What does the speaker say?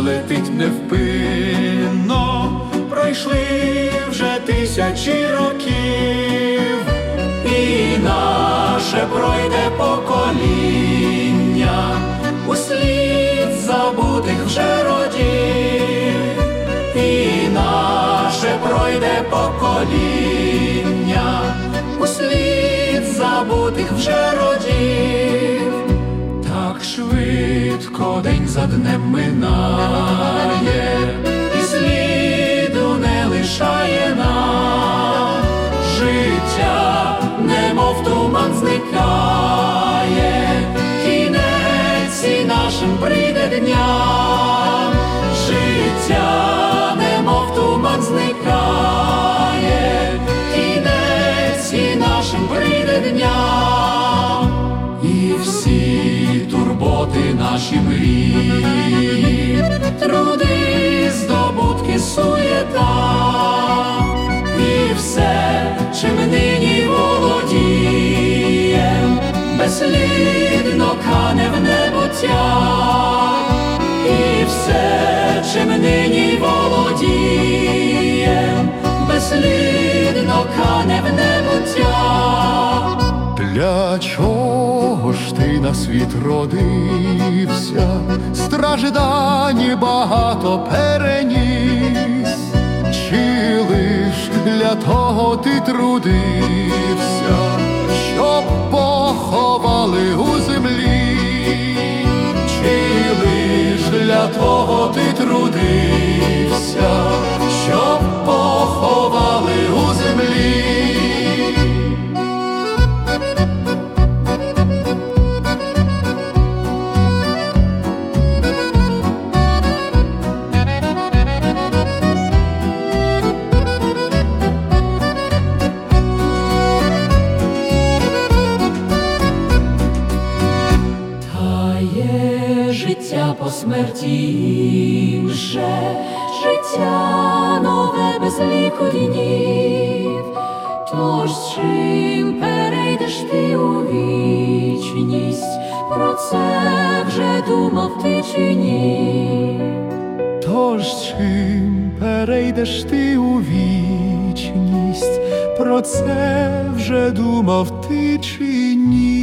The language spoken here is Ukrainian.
летить невпинно, пройшли вже тисячі років, і наше пройде покоління услід забутих вже родів, і наше пройде покоління услід забутих вже родів. Так швидко день за днем минає, і сліду не лишає нам. Життя немов туман зникає, кінець і нашим прийде дням. Життя немов туман зникає, кінець і нашим прийде дням. І всі турботи наші мрії, труди, здобутки, суєта, і все, чим нині володієм, безслідно кане в небуття. І все, чим нині володієм, безслідно кане в небуття. Для чого ж ти на світ родився, страждані багато переніс? Чи лиш для того ти трудився, щоб поховали у землі? Чи лиш для того ти трудився, щоб поховали у землі? Життя по смерті інше, життя нове без ліку днів. Тож чим перейдеш ти у вічність, про це вже думав ти чи ні? Тож чим перейдеш ти у вічність, про це вже думав ти чи ні?